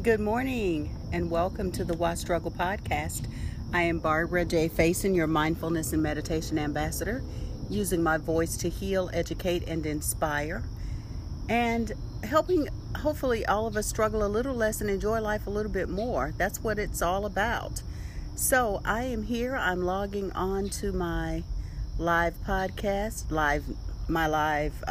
Good morning and welcome to the Why Struggle podcast. I am Barbara J. Faison, your mindfulness and meditation ambassador, using my voice to heal, educate, and inspire, and helping hopefully all of us struggle a little less and enjoy life a little bit more. That's what it's all about. So I am here. I'm logging on to my live podcast, my live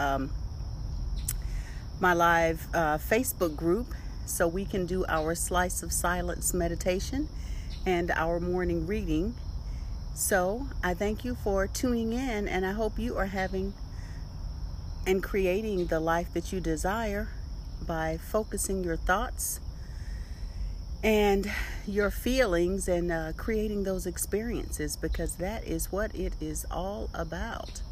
Facebook group, so we can do our slice of silence meditation and our morning reading. So I thank you for tuning in, and I hope you are having and creating the life that you desire by focusing your thoughts and your feelings and creating those experiences, because that is what it is all about.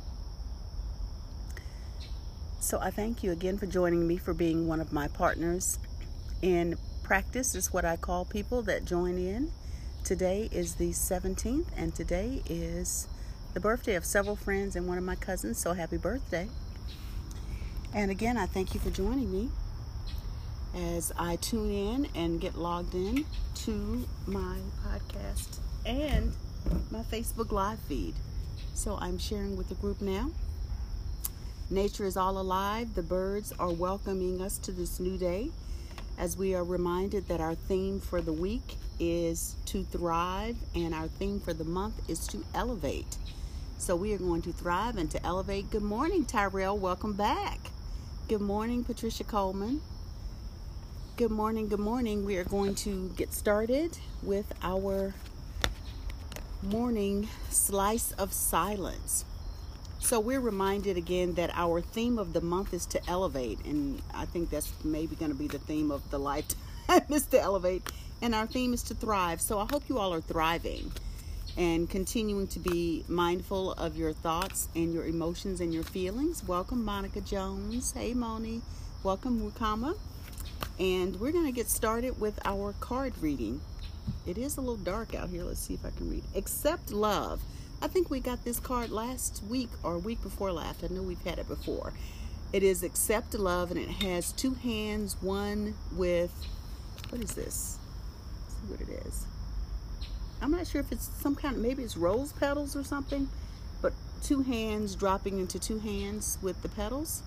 So I thank you again for joining me, for being one of my partners in practice, is what I call people that join in. Today is the 17th, and today is the birthday of several friends and one of my cousins, so happy birthday. And again, I thank you for joining me as I tune in and get logged in to my podcast and my Facebook live feed. So I'm sharing with the group now. Nature is all alive. The birds are welcoming us to this new day, as we are reminded that our theme for the week is to thrive, and our theme for the month is to elevate. So we are going to thrive and to elevate. Good morning, Tyrell. Welcome back. Good morning, Patricia Coleman. Good morning. Good morning. We are going to get started with our morning slice of silence. So we're reminded again that our theme of the month is to elevate, and I think that's maybe going to be the theme of the lifetime is to elevate, and our theme is to thrive. So I hope you all are thriving and continuing to be mindful of your thoughts and your emotions and your feelings. Welcome, Monica Jones. Hey, Moni. Welcome, Rukama. And we're going to get started with our card reading. It is a little dark out here. Let's see if I can read. Accept love. I think we got this card last week or week before last. I know we've had it before. It is Accept Love, and it has two hands, one with, what is this? Let's see what it is. I'm not sure if it's some kind of, maybe it's rose petals or something, but two hands dropping into two hands with the petals.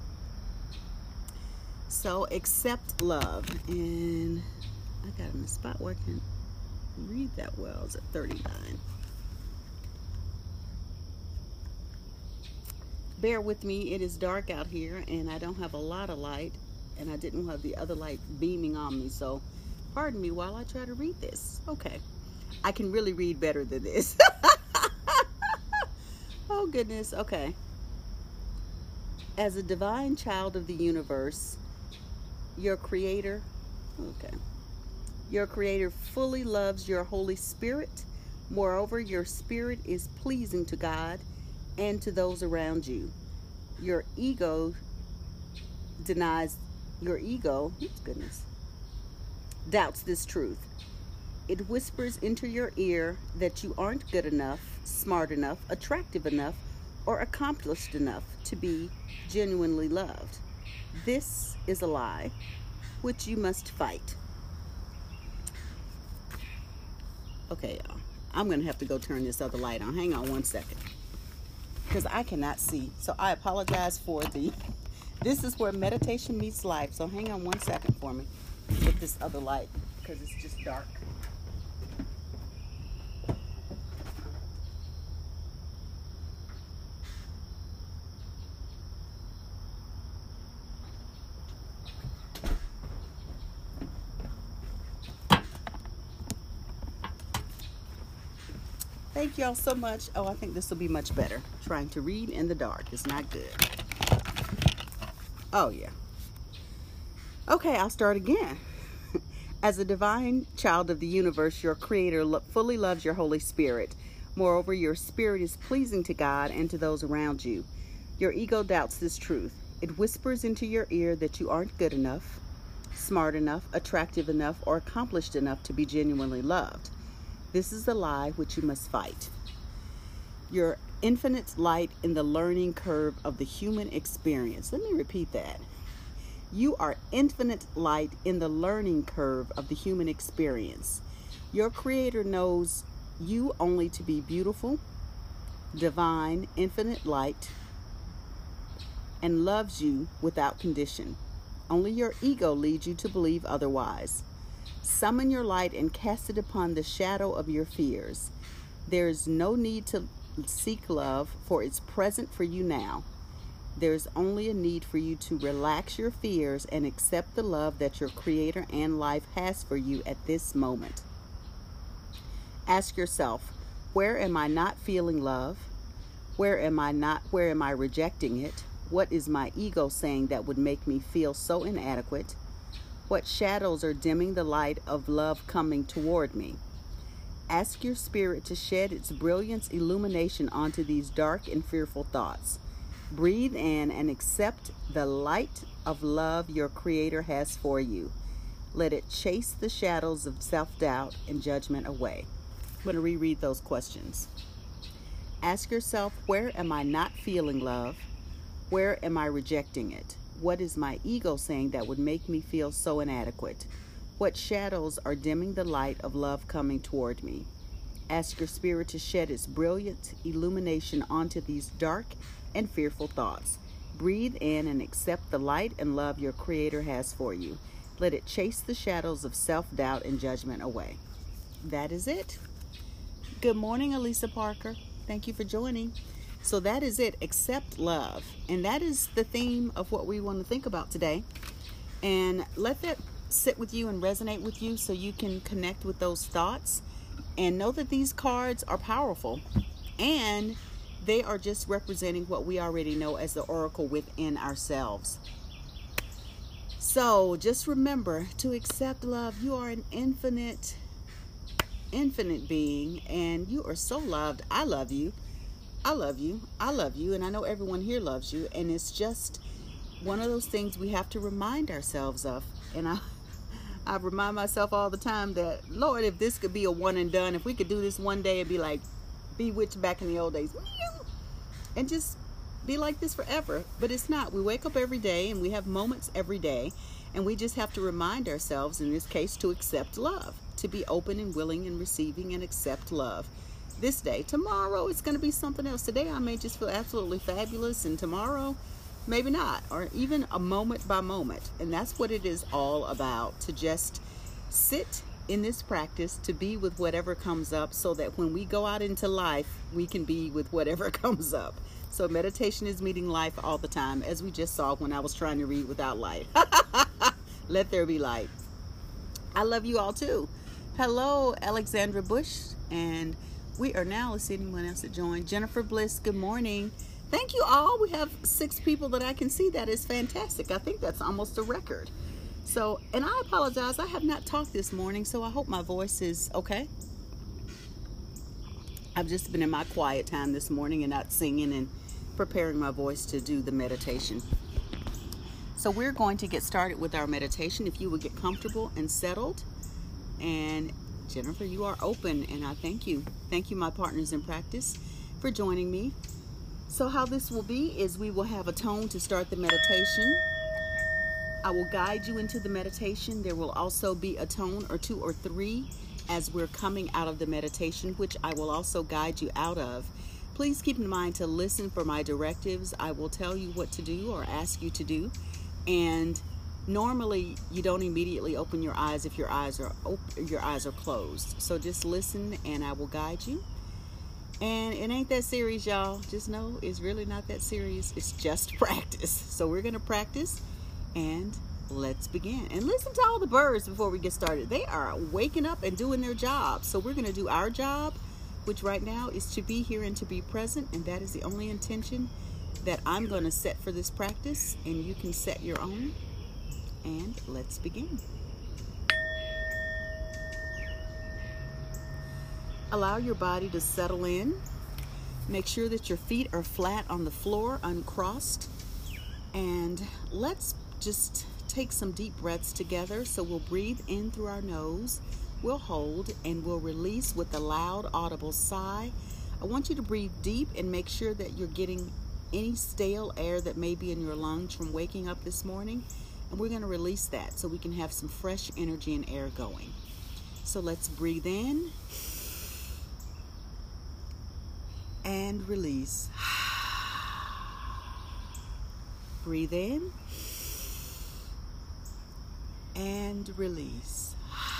So accept love, and I got in a spot where I can read that well. It's at 39. Bear with me, it is dark out here and I don't have a lot of light, and I didn't have the other light beaming on me, so pardon me while I try to read this. Okay, I can really read better than this. Oh goodness. Okay. As a divine child of the universe, your creator fully loves your Holy Spirit. Moreover, your spirit is pleasing to God and to those around you. Your ego doubts this truth. It whispers into your ear that you aren't good enough, smart enough, attractive enough, or accomplished enough to be genuinely loved. This is a lie which you must fight. Okay, y'all. I'm going to have to go turn this other light on. Hang on one second, because I cannot see. So I apologize for this is where meditation meets life. So hang on one second for me with this other light, because it's just dark. Thank y'all so much. Oh, I think this will be much better. Trying to read in the dark is not good. Oh, yeah. Okay, I'll start again. As a divine child of the universe, your creator fully loves your Holy Spirit. Moreover, your spirit is pleasing to God and to those around you. Your ego doubts this truth. It whispers into your ear that you aren't good enough, smart enough, attractive enough, or accomplished enough to be genuinely loved. This is the lie which you must fight. Your infinite light in the learning curve of the human experience. Let me repeat that. You are infinite light in the learning curve of the human experience. Your Creator knows you only to be beautiful, divine, infinite light, and loves you without condition. Only your ego leads you to believe otherwise. Summon your light and cast it upon the shadow of your fears. There is no need to seek love, for it's present for you now. There is only a need for you to relax your fears and accept the love that your Creator and life has for you at this moment. Ask yourself, where am I not feeling love? Where am I rejecting it? What is my ego saying that would make me feel so inadequate? What shadows are dimming the light of love coming toward me? Ask your spirit to shed its brilliance illumination onto these dark and fearful thoughts. Breathe in and accept the light of love your Creator has for you. Let it chase the shadows of self-doubt and judgment away. I'm going to reread those questions. Ask yourself, where am I not feeling love? Where am I rejecting it? What is my ego saying that would make me feel so inadequate? What shadows are dimming the light of love coming toward me? Ask your spirit to shed its brilliant illumination onto these dark and fearful thoughts. Breathe in and accept the light and love your Creator has for you. Let it chase the shadows of self-doubt and judgment away. That is it. Good morning, Elisa Parker. Thank you for joining. So that is it. Accept love. And that is the theme of what we want to think about today. And let that sit with you and resonate with you so you can connect with those thoughts. And know that these cards are powerful. And they are just representing what we already know as the oracle within ourselves. So just remember to accept love. You are an infinite being, and you are so loved. I love you. I love you. I love you. And I know everyone here loves you. And it's just one of those things we have to remind ourselves of. And I remind myself all the time that, Lord, if this could be a one and done, if we could do this one day and be like Bewitched back in the old days, and just be like this forever. But it's not. We wake up every day and we have moments every day. And we just have to remind ourselves, in this case, to accept love. To be open and willing and receiving and accept love. This day. Tomorrow it's going to be something else. Today I may just feel absolutely fabulous, and tomorrow maybe not, or even a moment by moment. And that's what it is all about, to just sit in this practice, to be with whatever comes up, so that when we go out into life, we can be with whatever comes up. So meditation is meeting life all the time, as we just saw when I was trying to read without light. Let there be light. I love you all too. Hello, Alexandra Bush, and we are now, let's see anyone else that joined. Jennifer Bliss, good morning. Thank you all. We have 6 people that I can see. That is fantastic. I think that's almost a record. So, and I apologize, I have not talked this morning, so I hope my voice is okay. I've just been in my quiet time this morning and not singing and preparing my voice to do the meditation. So we're going to get started with our meditation. If you would get comfortable and settled. And Jennifer, you are open, and I thank you. Thank you, my partners in practice, for joining me. So how this will be is we will have a tone to start the meditation. I will guide you into the meditation. There will also be a tone or 2 or 3 as we're coming out of the meditation, which I will also guide you out of. Please keep in mind to listen for my directives. I will tell you what to do or ask you to do. And normally you don't immediately open your eyes if your eyes are closed. So just listen and I will guide you. And it ain't that serious, y'all. Just know it's really not that serious. It's just practice. So we're going to practice, and let's begin. And listen to all the birds before we get started. They are waking up and doing their job. So we're going to do our job, which right now is to be here and to be present. And that is the only intention that I'm going to set for this practice. And you can set your own. And let's begin. Allow your body to settle in. Make sure that your feet are flat on the floor, uncrossed. And let's just take some deep breaths together. So we'll breathe in through our nose. We'll hold and we'll release with a loud, audible sigh. I want you to breathe deep and make sure that you're getting any stale air that may be in your lungs from waking up this morning. And we're going to release that so we can have some fresh energy and air going. So let's breathe in and release. Breathe in and release.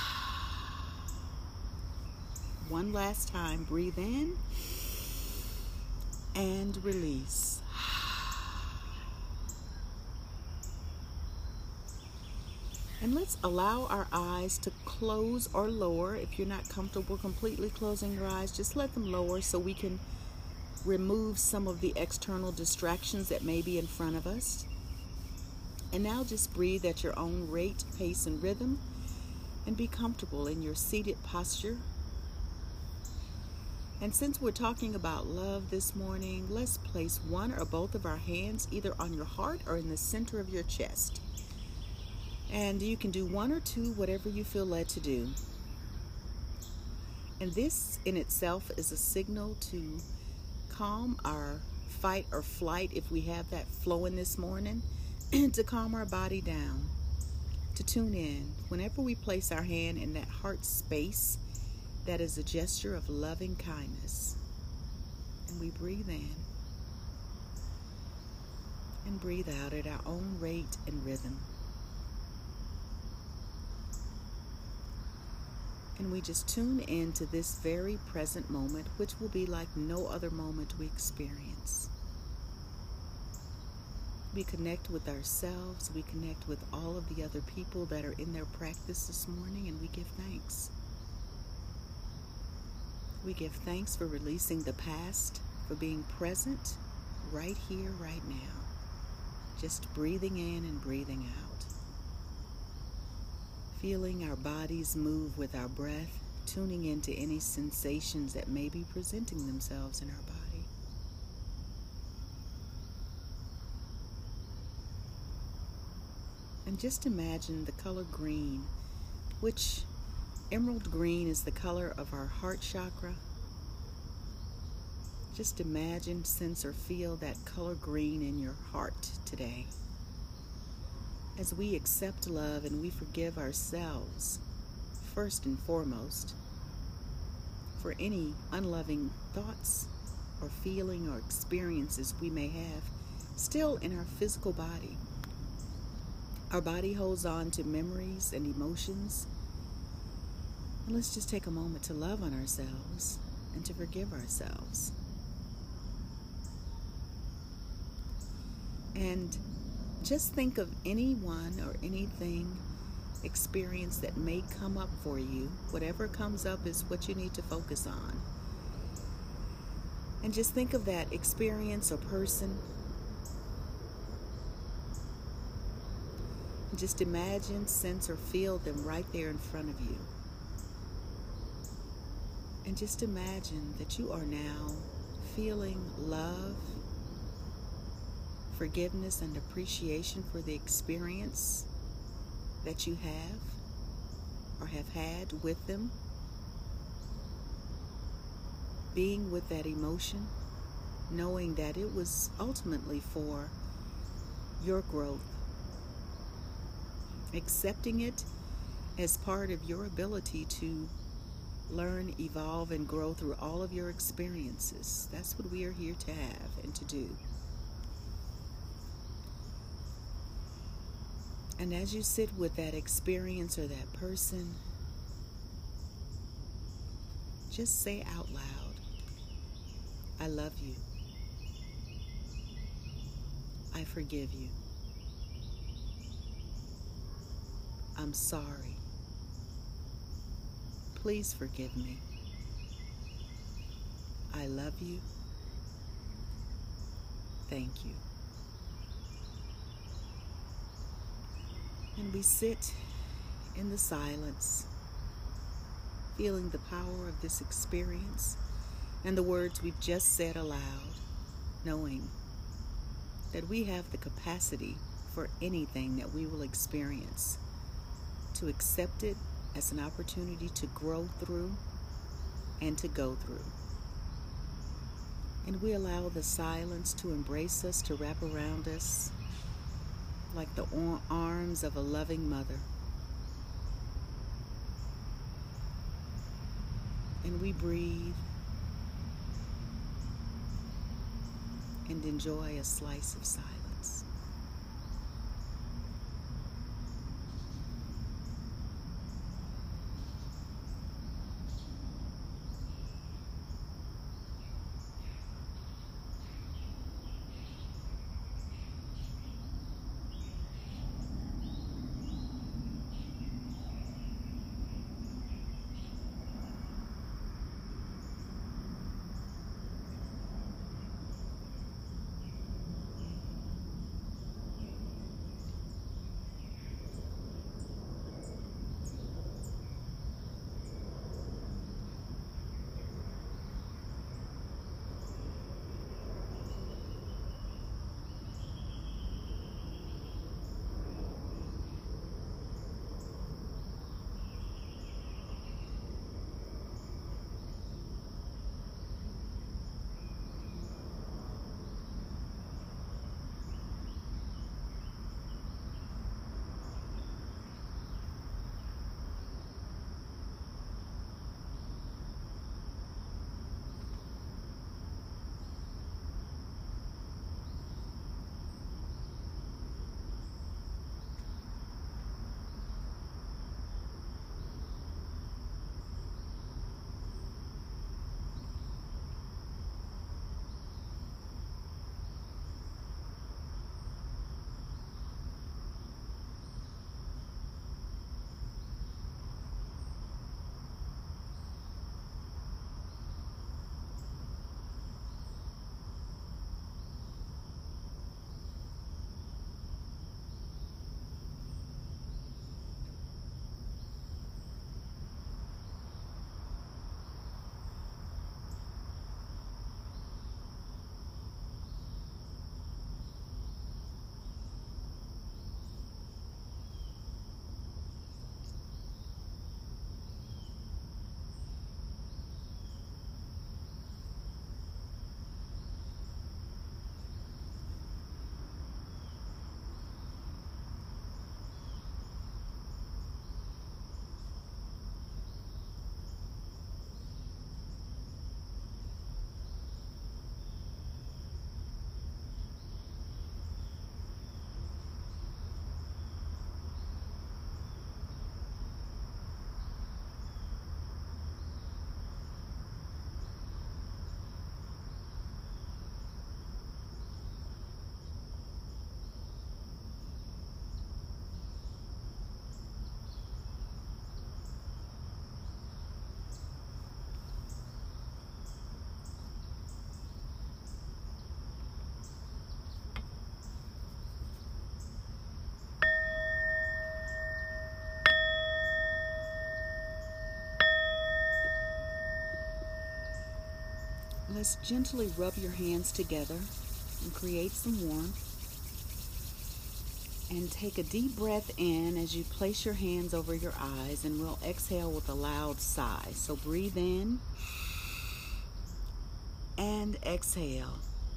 One last time. Breathe in and release. And let's allow our eyes to close or lower. If you're not comfortable completely closing your eyes, just let them lower so we can remove some of the external distractions that may be in front of us. And now just breathe at your own rate, pace, and rhythm, and be comfortable in your seated posture. And since we're talking about love this morning, let's place one or both of our hands either on your heart or in the center of your chest. And you can do one or two, whatever you feel led to do. And this in itself is a signal to calm our fight or flight, if we have that flowing this morning, to calm our body down, to tune in. Whenever we place our hand in that heart space, that is a gesture of loving kindness. And we breathe in and breathe out at our own rate and rhythm. And we just tune into this very present moment, which will be like no other moment we experience. We connect with ourselves, we connect with all of the other people that are in their practice this morning, and we give thanks. We give thanks for releasing the past, for being present right here, right now. Just breathing in and breathing out. Feeling our bodies move with our breath, tuning into any sensations that may be presenting themselves in our body. And just imagine the color green, which emerald green is the color of our heart chakra. Just imagine, sense, or feel that color green in your heart today. As we accept love and we forgive ourselves, first and foremost, for any unloving thoughts or feeling or experiences we may have still in our physical body. Our body holds on to memories and emotions. And let's just take a moment to love on ourselves and to forgive ourselves. And just think of anyone or anything, experience that may come up for you. Whatever comes up is what you need to focus on. And just think of that experience or person. And just imagine, sense, or feel them right there in front of you. And just imagine that you are now feeling love, forgiveness, and appreciation for the experience that you have or have had with them. Being with that emotion, knowing that it was ultimately for your growth. Accepting it as part of your ability to learn, evolve, and grow through all of your experiences. That's what we are here to have and to do. And as you sit with that experience or that person, just say out loud, I love you. I forgive you. I'm sorry. Please forgive me. I love you. Thank you. And we sit in the silence, feeling the power of this experience and the words we've just said aloud, knowing that we have the capacity for anything that we will experience, to accept it as an opportunity to grow through and to go through. And we allow the silence to embrace us, to wrap around us, like the arms of a loving mother. And we breathe and enjoy a slice of silence. Let's gently rub your hands together and create some warmth. And take a deep breath in as you place your hands over your eyes, and we'll exhale with a loud sigh. So breathe in and exhale.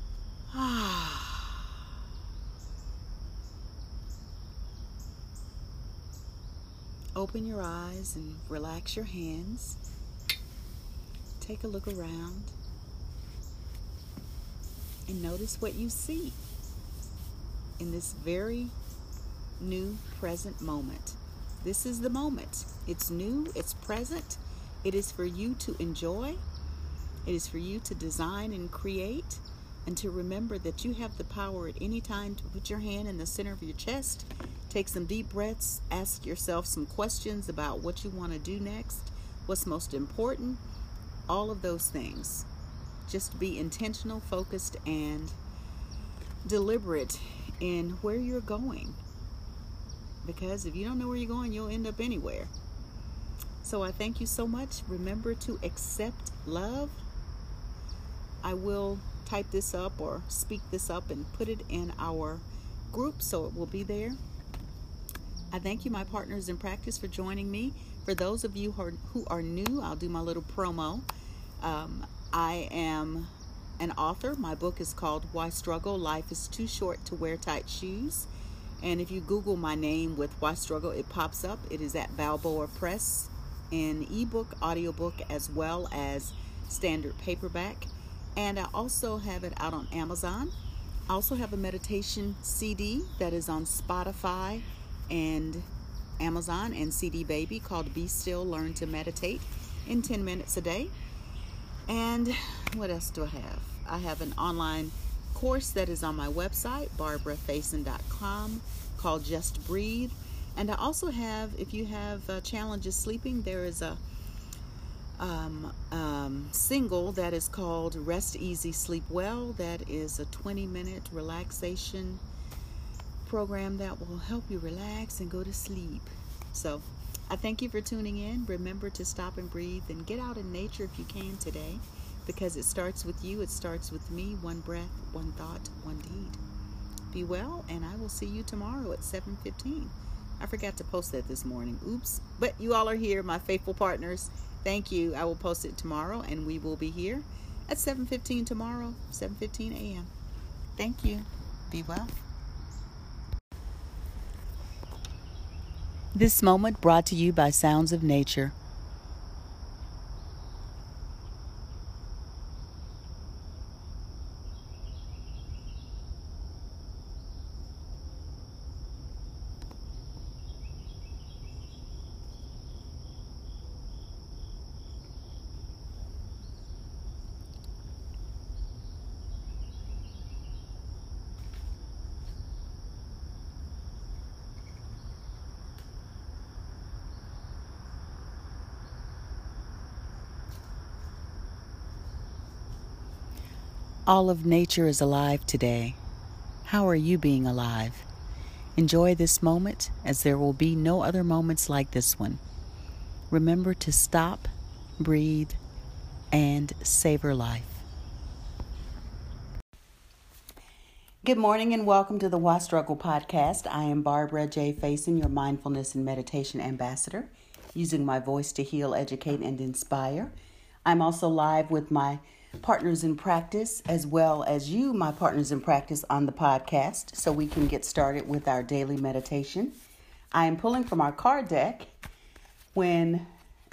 Open your eyes and relax your hands. Take a look around and notice what you see in this very new present moment. This is the moment. It's new, it's present. It is for you to enjoy. It is for you to design and create, and to remember that you have the power at any time to put your hand in the center of your chest, take some deep breaths, ask yourself some questions about what you want to do next, what's most important, all of those things. Just be intentional, focused, and deliberate in where you're going. Because if you don't know where you're going, you'll end up anywhere. So I thank you so much. Remember to accept love. I will type this up or speak this up and put it in our group so it will be there. I thank you, my partners in practice, for joining me. For those of you who are new, I'll do my little promo. I am an author. My book is called Why Struggle? Life is Too Short to Wear Tight Shoes. And if you Google my name with Why Struggle, it pops up. It is at Balboa Press in ebook, audiobook, as well as standard paperback. And I also have it out on Amazon. I also have a meditation CD that is on Spotify and Amazon and CD Baby called Be Still, Learn to Meditate in 10 minutes a day. And what else do I have? I have an online course that is on my website, barbarafaison.com, called Just Breathe. And I also have, if you have challenges sleeping, there is a single that is called Rest Easy, Sleep Well. That is a 20-minute relaxation program that will help you relax and go to sleep. So I thank you for tuning in. Remember to stop and breathe and get out in nature if you can today, because it starts with you. It starts with me. One breath, one thought, one deed. Be well, and I will see you tomorrow at 7:15. I forgot to post that this morning. Oops. But you all are here, my faithful partners. Thank you. I will post it tomorrow, and we will be here at 7:15 tomorrow, 7:15 a.m. Thank you. Be well. This moment brought to you by Sounds of Nature. All of nature is alive today. How are you being alive? Enjoy this moment, as there will be no other moments like this one. Remember to stop, breathe, and savor life. Good morning and welcome to the Why Struggle podcast. I am Barbara J. Faison, your mindfulness and meditation ambassador, using my voice to heal, educate, and inspire. I'm also live with my partners in practice, as well as you, my partners in practice, on the podcast, so we can get started with our daily meditation. I am pulling from our card deck when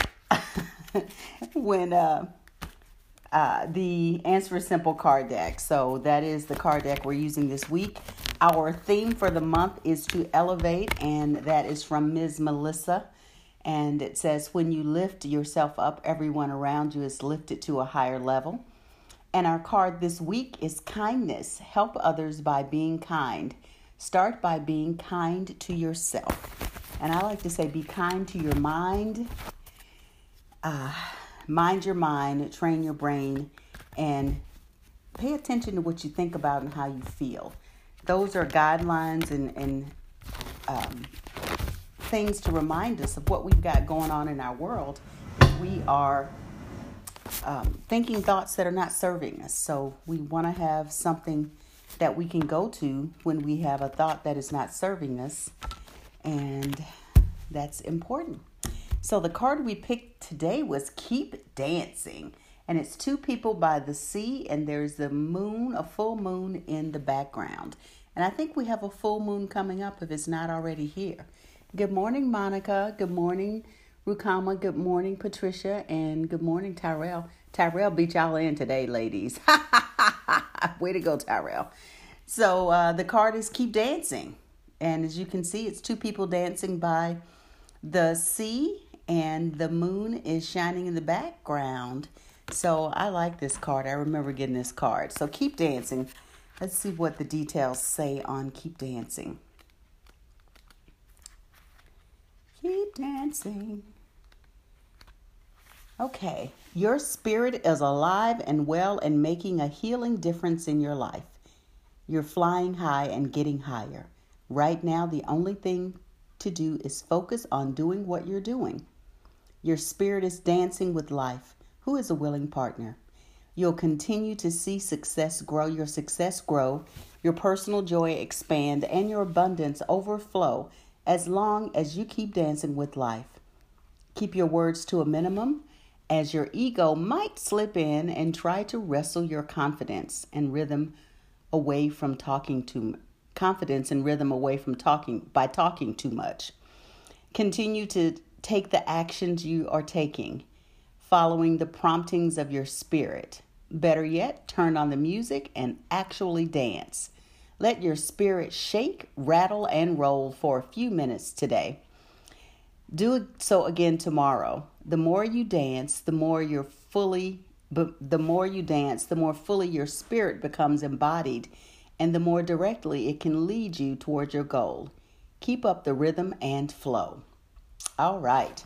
the Answer is Simple card deck. So that is the card deck we're using this week. Our theme for the month is to elevate, and that is from Ms. Melissa. And it says, when you lift yourself up, everyone around you is lifted to a higher level. And our card this week is kindness. Help others by being kind. Start by being kind to yourself. And I like to say, be kind to your mind. Mind your mind, train your brain, and pay attention to what you think about and how you feel. Those are guidelines and things to remind us of what we've got going on in our world. We are thinking thoughts that are not serving us. So we want to have something that we can go to when we have a thought that is not serving us. And that's important. So the card we picked today was Keep Dancing. And it's two people by the sea, and there's the moon, a full moon in the background. And I think we have a full moon coming up if it's not already here. Good morning, Monica. Good morning, Rukama. Good morning, Patricia. And good morning, Tyrell. Tyrell beat y'all in today, ladies. Way to go, Tyrell. So the card is Keep Dancing. And as you can see, it's two people dancing by the sea, and the moon is shining in the background. So I like this card. I remember getting this card. So keep dancing. Let's see what the details say on Keep Dancing. Keep dancing. Okay. Your spirit is alive and well and making a healing difference in your life. You're flying high and getting higher. Right now, the only thing to do is focus on doing what you're doing. Your spirit is dancing with life. Who is a willing partner? You'll continue to see success grow, your personal joy expand, and your abundance overflow as long as you keep dancing with life. Keep your words to a minimum, as your ego might slip in and try to wrestle your confidence and rhythm away from talking too confidence and rhythm away from talking by talking too much. Continue to take the actions you are taking, following the promptings of your spirit. Better yet, turn on the music and actually dance. Let your spirit shake, rattle, and roll for a few minutes today. Do so again tomorrow. The more you dance, the more you dance, the more fully your spirit becomes embodied, and the more directly it can lead you toward your goal. Keep up the rhythm and flow. All right.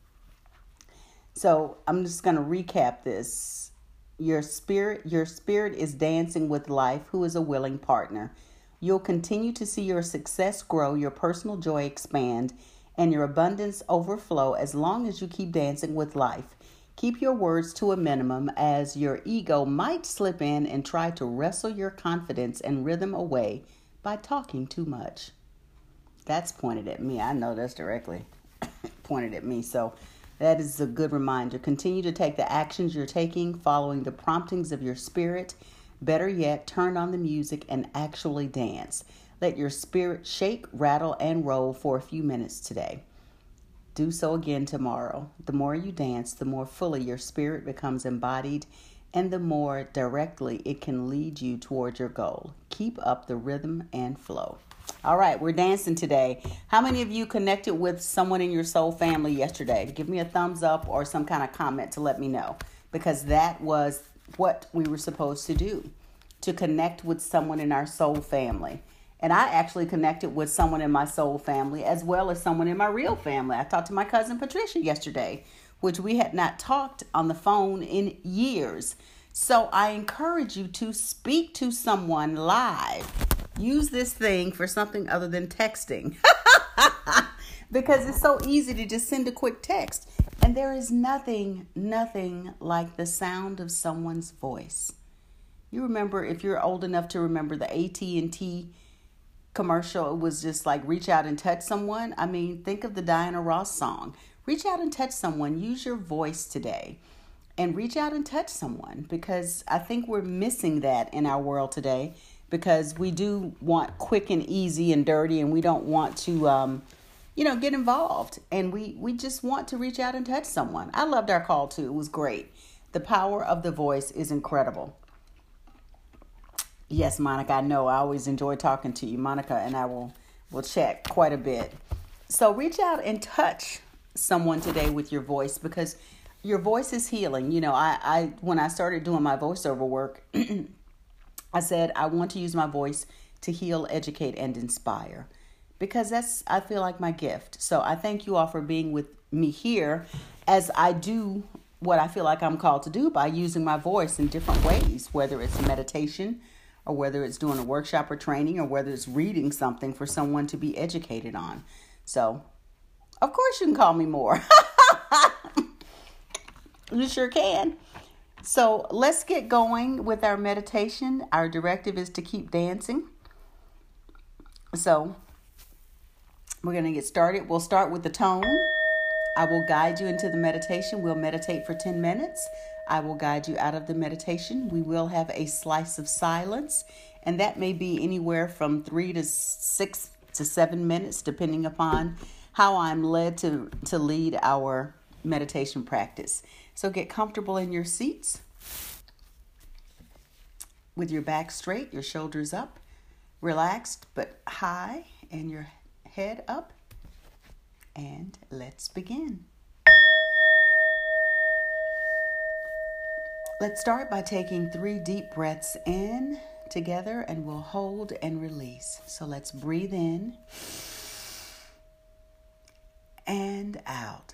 So I'm just going to recap this. Your spirit is dancing with life, who is a willing partner. You'll continue to see your success grow, your personal joy expand, and your abundance overflow as long as you keep dancing with life. Keep your words to a minimum, as your ego might slip in and try to wrestle your confidence and rhythm away by talking too much. That's pointed at me. I know that's directly pointed at me. So that is a good reminder. Continue to take the actions you're taking, following the promptings of your spirit. Better yet, turn on the music and actually dance. Let your spirit shake, rattle, and roll for a few minutes today. Do so again tomorrow. The more you dance, the more fully your spirit becomes embodied, and the more directly it can lead you toward your goal. Keep up the rhythm and flow. All right, we're dancing today. How many of you connected with someone in your soul family yesterday? Give me a thumbs up or some kind of comment to let me know, because that was what we were supposed to do, to connect with someone in our soul family. And I actually connected with someone in my soul family as well as someone in my real family. I talked to my cousin Patricia yesterday, which we had not talked on the phone in years. So I encourage you to speak to someone live. Use this thing for something other than texting. Because it's so easy to just send a quick text. And there is nothing like the sound of someone's voice. You remember, if you're old enough to remember the AT&T commercial, it was just like reach out and touch someone. I mean, think of the Diana Ross song. Reach out and touch someone. Use your voice today and reach out and touch someone, because I think we're missing that in our world today, because we do want quick and easy and dirty, and we don't want to get involved, and we just want to reach out and touch someone. I loved our call too. It was great. The power of the voice is incredible. Yes, Monica, I know. I always enjoy talking to you, Monica, and I will chat quite a bit. So reach out and touch someone today with your voice, because your voice is healing. You know, I when I started doing my voiceover work, I said I want to use my voice to heal, educate, and inspire, because that's, I feel like, my gift. So I thank you all for being with me here as I do what I feel like I'm called to do by using my voice in different ways, whether it's meditation, or whether it's doing a workshop or training, or whether it's reading something for someone to be educated on. So, of course you can call me more. You sure can. So, let's get going with our meditation. Our directive is to keep dancing. So, we're going to get started. We'll start with the tone. I will guide you into the meditation. We'll meditate for 10 minutes. I will guide you out of the meditation. We will have a slice of silence, and that may be anywhere from 3 to 6 to 7 minutes, depending upon how I'm led to lead our meditation practice. So get comfortable in your seats with your back straight, your shoulders up, relaxed but high, and your head up. And let's begin. Let's start by taking 3 deep breaths in together, and we'll hold and release. So let's breathe in and out.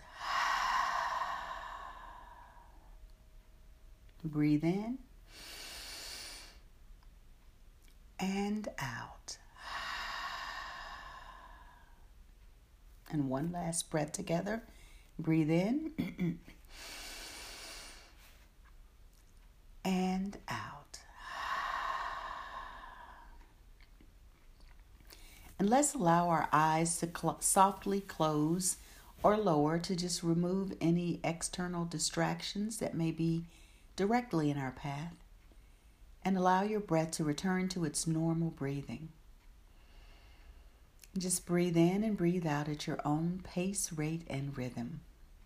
Breathe in and out. And one last breath together. Breathe in and out. And let's allow our eyes to softly close or lower to just remove any external distractions that may be directly in our path, and allow your breath to return to its normal breathing. Just breathe in and breathe out at your own pace, rate, and rhythm.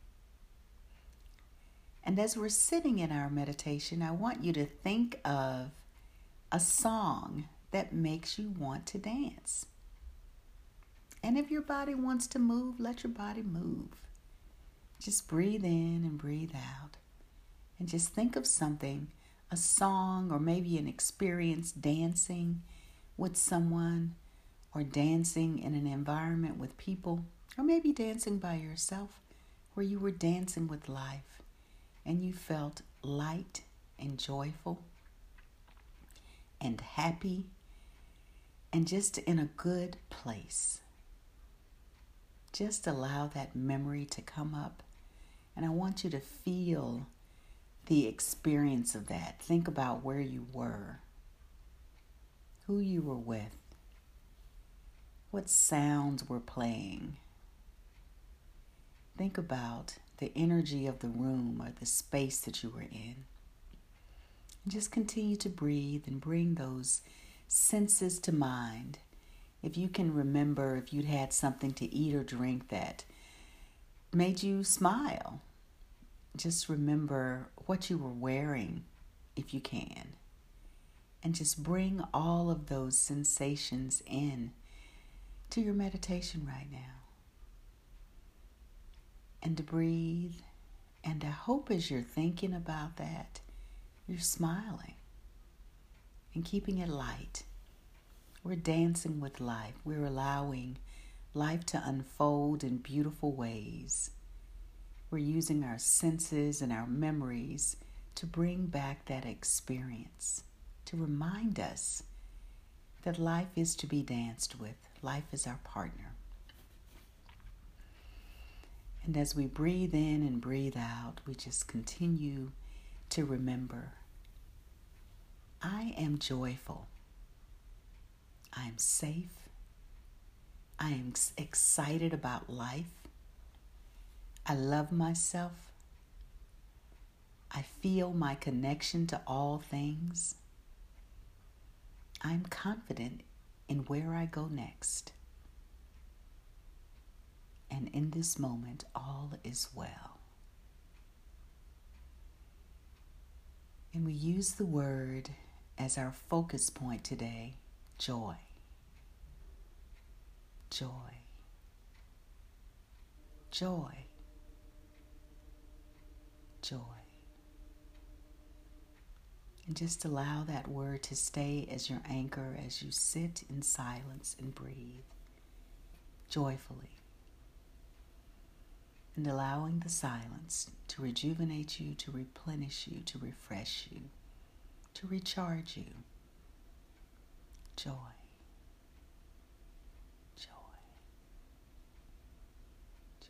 And as we're sitting in our meditation, I want you to think of a song that makes you want to dance. And if your body wants to move, let your body move. Just breathe in and breathe out. And just think of something, a song, or maybe an experience dancing with someone, or dancing in an environment with people, or maybe dancing by yourself, where you were dancing with life and you felt light and joyful and happy and just in a good place. Just allow that memory to come up, and I want you to feel the experience of that. Think about where you were, who you were with, what sounds were playing. Think about the energy of the room or the space that you were in. And just continue to breathe and bring those senses to mind. If you can remember, if you'd had something to eat or drink that made you smile, just remember what you were wearing if you can. And just bring all of those sensations in to your meditation right now. And to breathe. And I hope as you're thinking about that, you're smiling and keeping it light. We're dancing with life. We're allowing life to unfold in beautiful ways. We're using our senses and our memories to bring back that experience, to remind us that life is to be danced with. Life is our partner. And as we breathe in and breathe out, we just continue to remember, I am joyful. I am safe. I am excited about life. I love myself. I feel my connection to all things. I'm confident in where I go next. And in this moment, all is well. And we use the word as our focus point today, joy. Joy. Joy. Joy. And just allow that word to stay as your anchor as you sit in silence and breathe joyfully. And allowing the silence to rejuvenate you, to replenish you, to refresh you, to recharge you. Joy. Joy. Joy.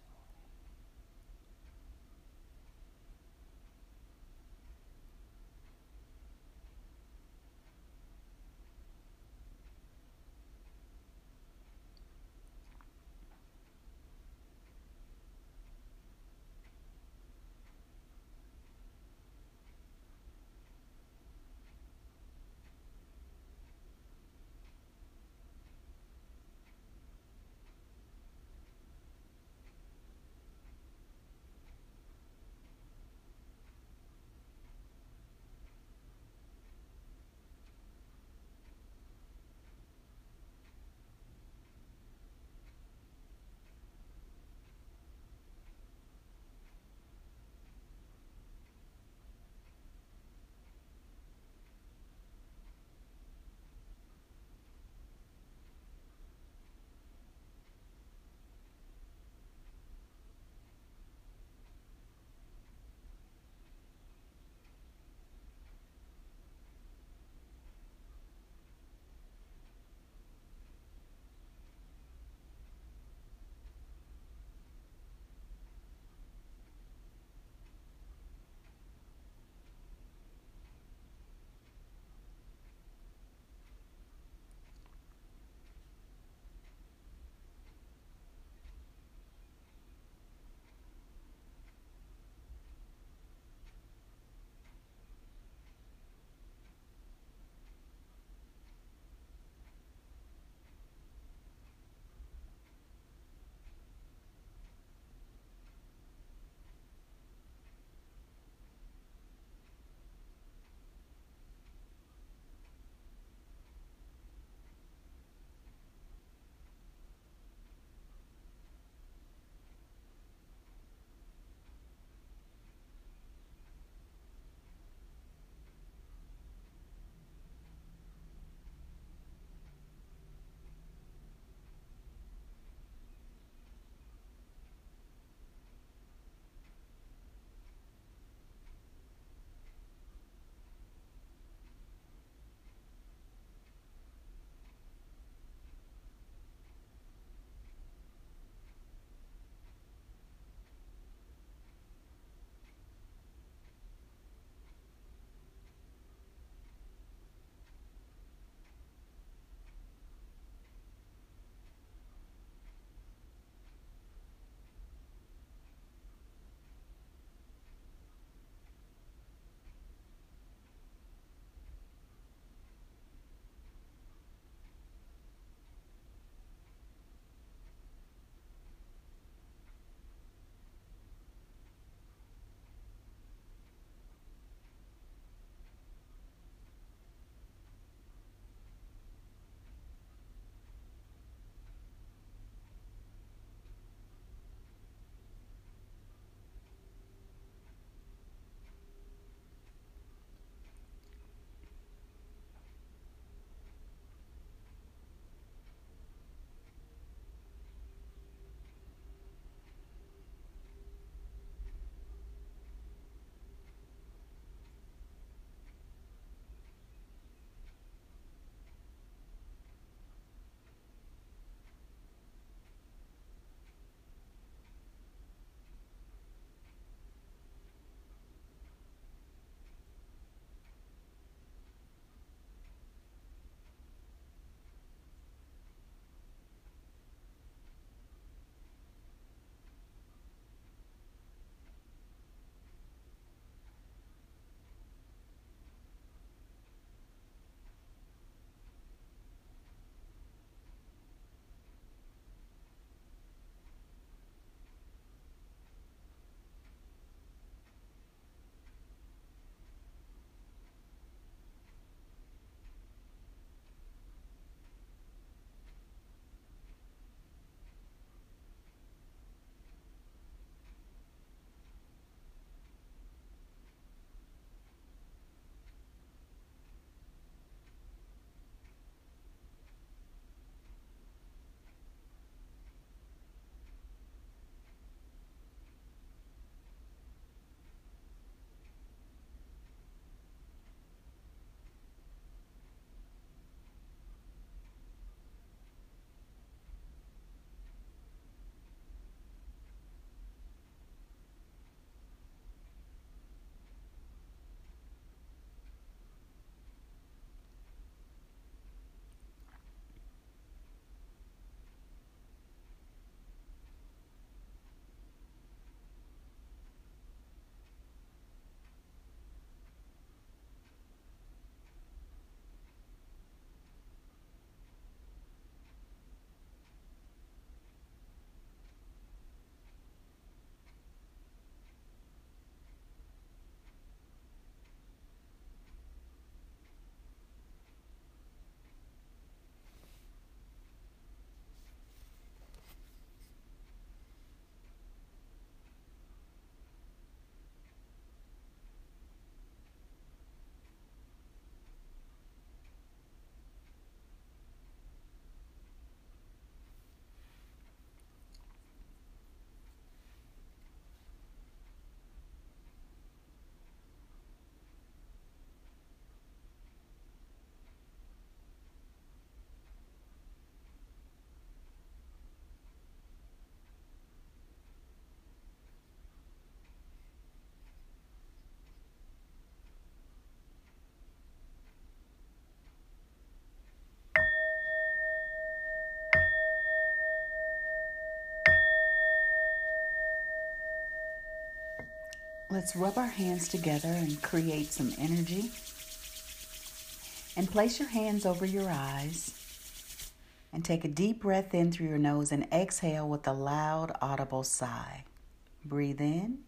Let's rub our hands together and create some energy. And place your hands over your eyes. And take a deep breath in through your nose and exhale with a loud, audible sigh. Breathe in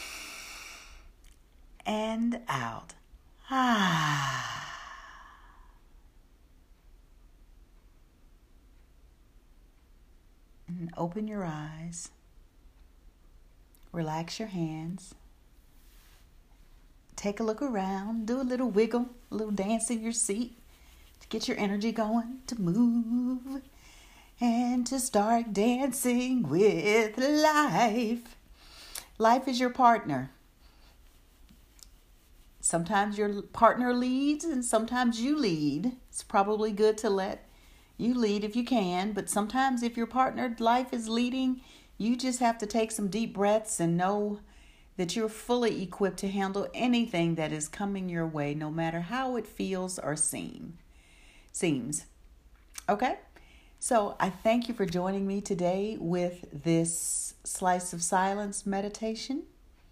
and out. And open your eyes. Relax your hands. Take a look around. Do a little wiggle, a little dance in your seat to get your energy going, to move and to start dancing with life. Life is your partner. Sometimes your partner leads and sometimes you lead. It's probably good to let you lead if you can, but sometimes if your partner life is leading, you just have to take some deep breaths and know that you're fully equipped to handle anything that is coming your way, no matter how it feels or seems. Okay? So I thank you for joining me today with this Slice of Silence meditation.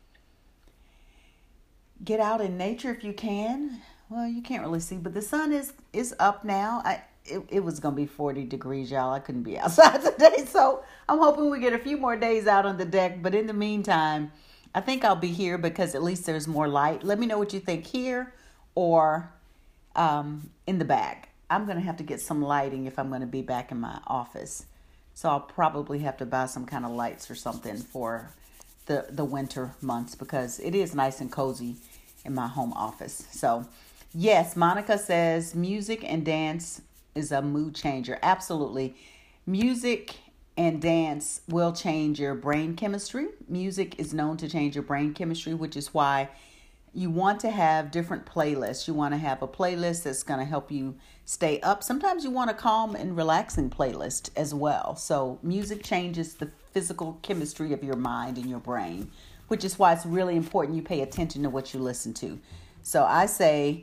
Get out in nature if you can. Well, you can't really see, but the sun is up now. It was going to be 40 degrees, y'all. I couldn't be outside today, so I'm hoping we get a few more days out on the deck. But in the meantime, I think I'll be here because at least there's more light. Let me know what you think here or in the back. I'm going to have to get some lighting if I'm going to be back in my office. So I'll probably have to buy some kind of lights or something for the winter months because it is nice and cozy in my home office. So, yes, Monica says music and dance is a mood changer. Absolutely. Music and dance will change your brain chemistry. Music is known to change your brain chemistry, which is why you want to have different playlists. You want to have a playlist that's going to help you stay up. Sometimes you want a calm and relaxing playlist as well. So music changes the physical chemistry of your mind and your brain, which is why it's really important you pay attention to what you listen to. So I say,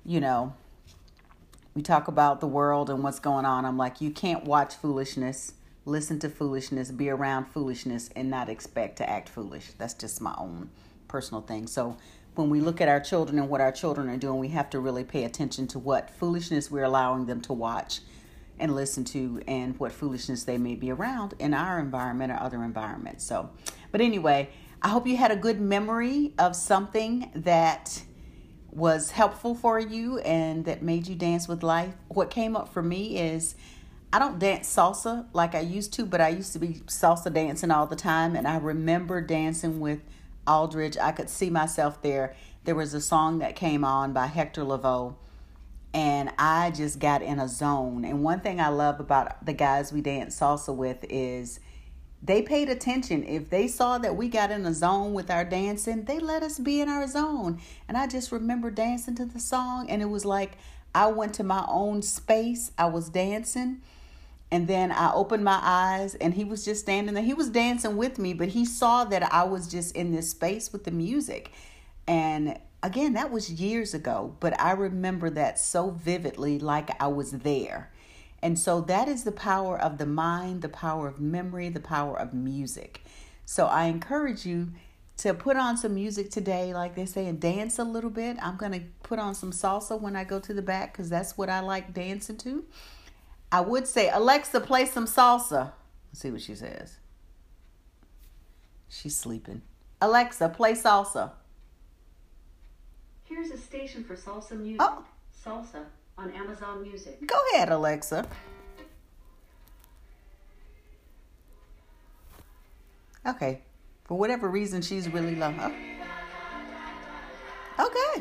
we talk about the world and what's going on. I'm like, you can't watch foolishness, listen to foolishness, be around foolishness, and not expect to act foolish. That's just my own personal thing. So when we look at our children and what our children are doing, we have to really pay attention to what foolishness we're allowing them to watch and listen to and what foolishness they may be around in our environment or other environments. So, but anyway, I hope you had a good memory of something that was helpful for you and that made you dance with life. What came up for me is I don't dance salsa like I used to, but I used to be salsa dancing all the time. And I remember dancing with Aldridge. I could see myself there. There was a song that came on by Hector Lavoe, and I just got in a zone. And one thing I love about the guys we dance salsa with is they paid attention. If they saw that we got in a zone with our dancing, they let us be in our zone. And I just remember dancing to the song, and it was like I went to my own space. I was dancing, and then I opened my eyes, and he was just standing there. He was dancing with me, but he saw that I was just in this space with the music. And again, that was years ago, but I remember that so vividly, like I was there. And so that is the power of the mind, the power of memory, the power of music. So I encourage you to put on some music today, like they say, and dance a little bit. I'm going to put on some salsa when I go to the back because that's what I like dancing to. I would say, Alexa, play some salsa. Let's see what she says. She's sleeping. Alexa, play salsa. Here's a station for salsa music. Oh. Salsa on Amazon Music. Go ahead, Alexa. Okay. For whatever reason, she's really low. Oh. Okay.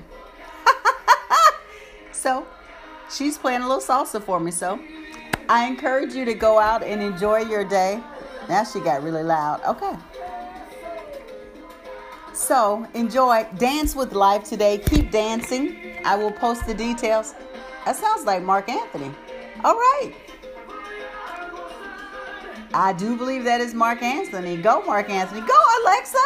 So, she's playing a little salsa for me. So, I encourage you to go out and enjoy your day. Now she got really loud. Okay. So, enjoy. Dance with life today. Keep dancing. I will post the details. That sounds like Mark Anthony. All right. I do believe that is Mark Anthony. Go, Mark Anthony. Go, Alexa.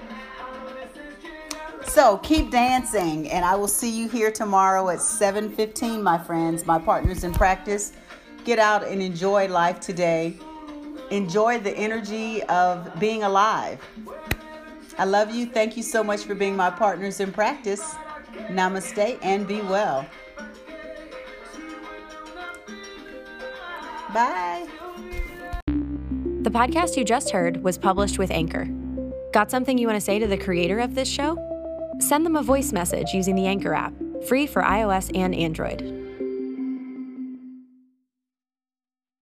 So, keep dancing. And I will see you here tomorrow at 7:15, my friends, my partners in practice. Get out and enjoy life today. Enjoy the energy of being alive. I love you. Thank you so much for being my partners in practice. Namaste and be well. Bye. The podcast you just heard was published with Anchor. Got something you want to say to the creator of this show? Send them a voice message using the Anchor app, free for iOS and Android.